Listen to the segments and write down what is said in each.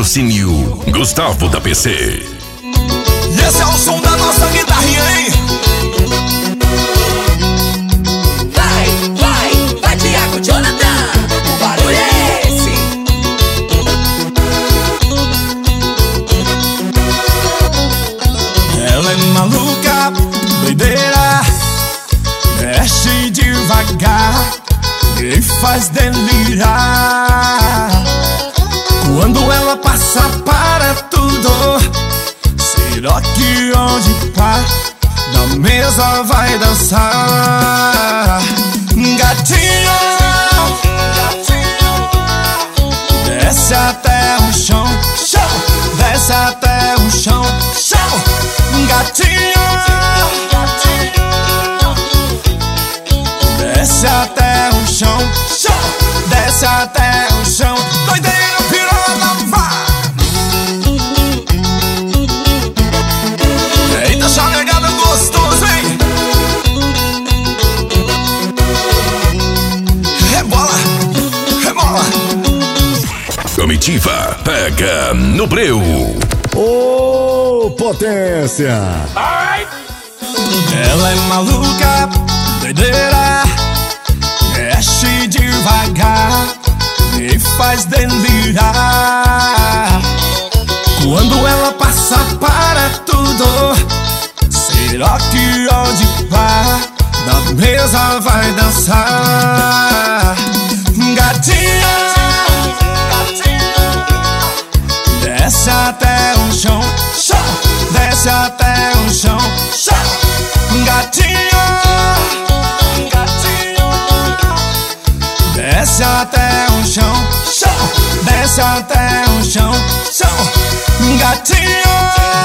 Patrocínio Gustavo da PC. E esse é o som da nossa guitarrinha, hein? Vai, Thiago Jonathan, o barulho é esse. Ela é maluca, doideira, mexe devagar e faz delirar. Quando ela passa para tudo, será que onde pá, na mesa vai dançar? Gatinho, desce até o chão, chão, desce até o chão, chão. Gatinho, desce até o chão, chão, desce até o chão. Doideira, piranha, vai! Eita, chalegada gostoso, hein? Rebola, rebola. Comitiva pega no breu. Ô, potência! Ela é maluca, doideira, mexe devagar e faz delirar. Quando ela passa para tudo, será que onde pá, na mesa vai dançar? Gatinha, desce até o chão, chão, desce até o chão, chão. Gatinho, desce até o chão, chão, desce até o chão, chão. Gatinho,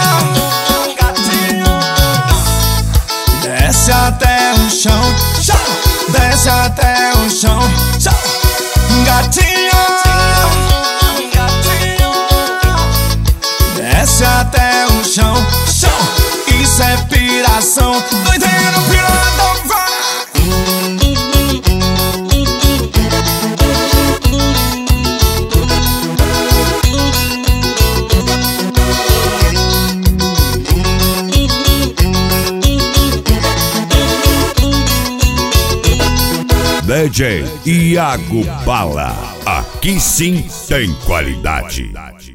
desce até o chão, chão, desce até o chão, chão. Gatinho, desce até o chão, chão. Isso é piração, doideira, pirata, vai! DJ Iago Bala. Aqui sim tem qualidade.